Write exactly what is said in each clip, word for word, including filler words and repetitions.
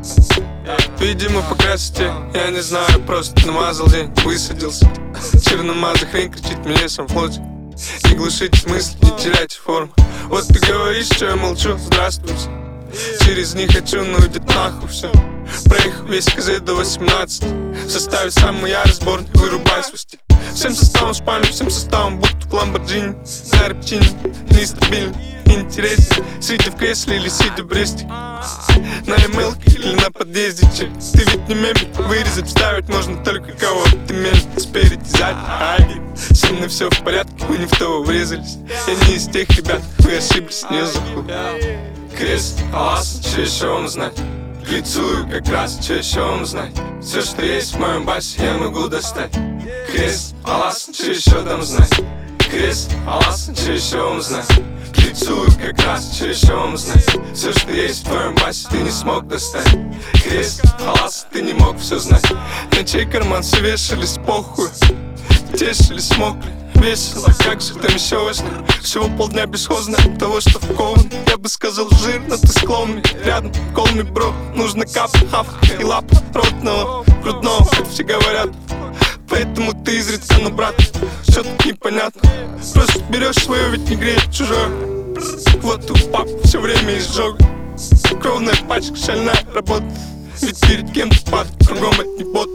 Видимо, по красоте, я не знаю, просто намазал день, высадился. Черномазый хрень кричит мне сам флоте. Не глушите мысли, не теряйте форму. Вот ты говоришь, что я молчу, здравствуйте. Через них хочу, ну идет нахуй все. Проехал весь КЗ до восемнадцати. В составе самый ярый сборник, вырубай свой стиль. Всем составом шпалим, всем составом будто в Ламборджини. На репчине, нестабильно, интересен. Сидя в кресле или сидя в Бресте. На эмэлке или на подъезде, че? Ты ведь не мемик, вырезать, вставить можно только кого-то. Ты мемик спереди, сзади, аги. Со мной все в порядке, вы не в того врезались. Я не из тех ребят, вы ошиблись, не забыл. Крест, алас, че еще вам знать? Лицую как раз, че еще вам знать? Все, что есть в моем басе, я могу достать. Крест, алас, че еще дам знать? Крест, алас, че еще вам знать? Лицую как раз, че еще вам знать? Все, что есть в твоем басе, ты не смог достать. Крест, алас, ты не мог все знать. На чей карман все вешались, похуй. Тешились, мокли, весело, как же там еще важно. Всего полдня бесхозно от того, что вкован. Я бы сказал жирно, ты склонный. Рядом, колми, бро, нужно кап, хав и лап ротного, грудного, как все говорят. Поэтому ты изредка, но брат, что тут непонятно. Просто берешь свое, ведь не греет чужое. Вот у пап все время изжога. Кровная пачка, шальная работа. Ведь перед кем-то падает, кругом это не бот.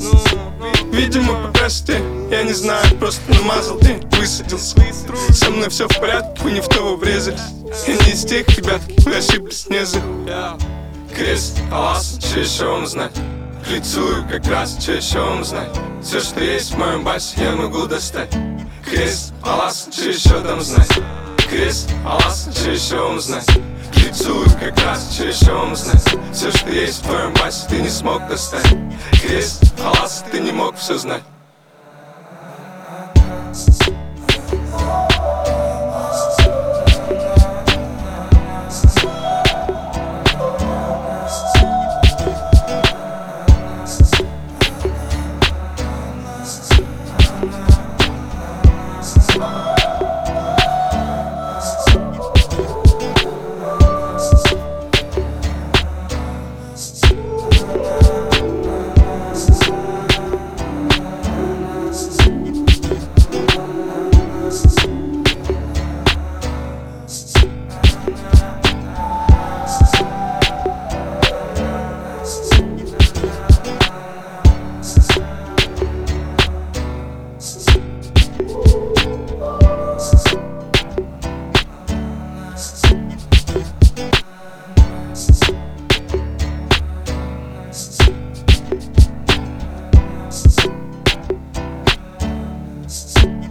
Видимо, по красоте, я не знаю, просто намазал день, высадился. Со мной все в порядке, вы не в того врезались. Я не из тех ребятки, вы ошиблись, не за. Крест, алас, че еще вам знать? Лицую как раз, че еще вам знать? Все, что есть в моем басе, я могу достать. Крест, алас, че еще дам знать? Крест, алас, че еще вам знать? Лицую как раз, че еще вам знать? Все, что есть в твоем басе, ты не смог достать. Крест, алас, ты не мог все знать. You